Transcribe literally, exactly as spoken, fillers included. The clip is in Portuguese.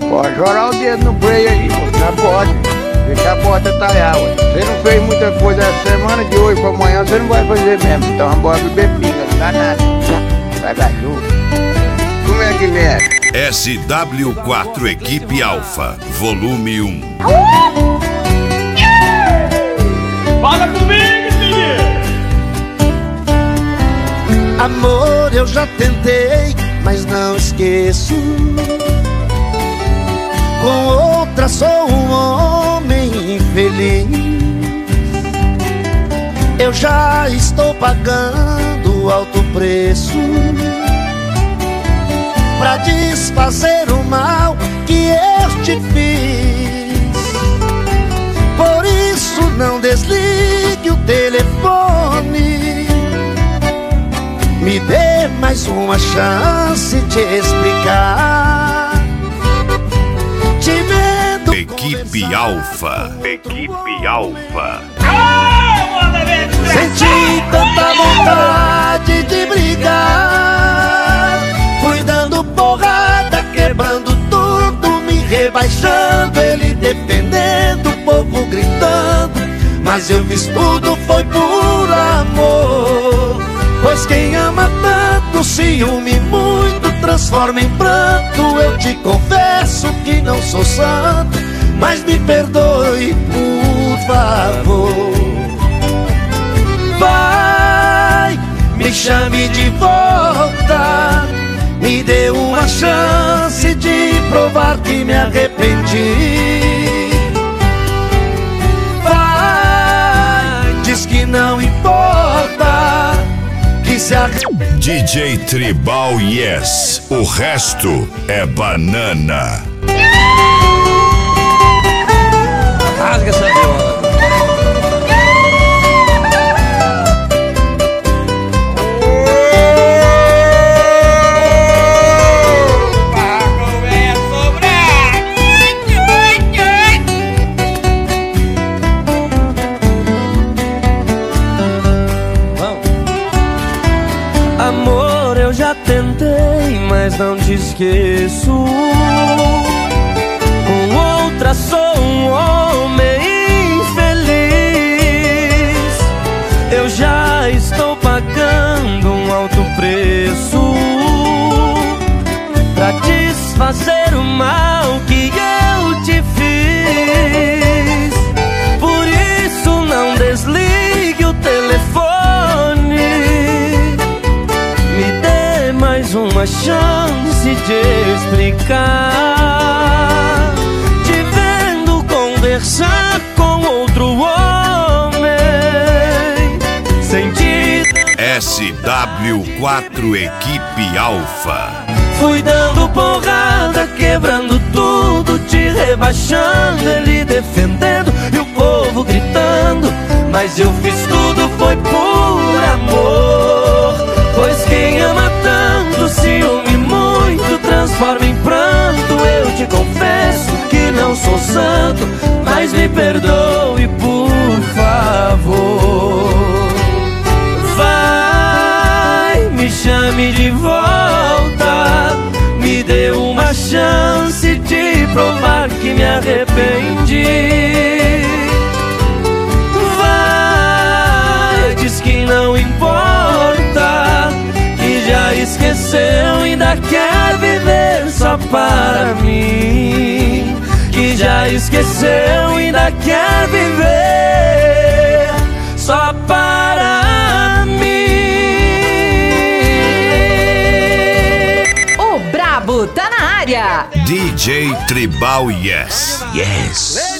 Pode jorar o dedo no freio aí, pô. Já pode. Deixa a porta talhar, ué. Você não fez muita coisa essa semana, de hoje pra amanhã você não vai fazer mesmo. Então bora beber pinga, não dá nada. Vai dar chuva. Como é que vem? S W quatro Equipe Alfa, volume um. Fala comigo, filho! Amor, eu já tentei, mas não esqueço. Com outra sou um homem infeliz. Eu já estou pagando alto preço pra desfazer o mal que eu te fiz. Por isso não desligue o telefone. Me dê mais uma chance de explicar. Te vendo Equipe Alfa. Equipe Alfa. senti tanta vontade de brigar. Fui dando porrada, quebrando tudo, me rebaixando, ele defendendo, o povo gritando. Mas eu fiz tudo, foi por amor. Pois quem ama tanto, ciúme muito, transforma em pranto. Eu te confesso que não sou santo, mas me perdoe, por favor. Vai, me chame de volta, me dê uma chance de provar que me arrependi. Vai, diz que não importa, que se arrepende. D J Tribal Yes, o resto é banana. Rasga essa viola. Amor, eu já tentei, mas não te esqueço. Com outra sou um homem infeliz. Eu já estou pagando um alto preço pra desfazer o mal que eu te fiz. Por isso não desligue o telefone. Me dê mais uma chance de explicar. Te vendo conversar com outro homem. Senti S W quatro Equipe Alfa. Fui dando porrada, quebrando tudo, te rebaixando, ele defendendo e o povo gritando. Mas eu fiz tudo, foi por amor. Pois quem ama tanto, ciúme muito, transforma em pranto. Eu te confesso que não sou santo, mas me perdoe, por favor. Vai, me chame de volta, me dê uma chance de provar que me arrependi. Vai, diz que não importa, que já esqueceu, ainda quer viver só para mim. Que já esqueceu, ainda quer viver só para mim. O Brabo tá na área. D J Tribal Yes. Yes.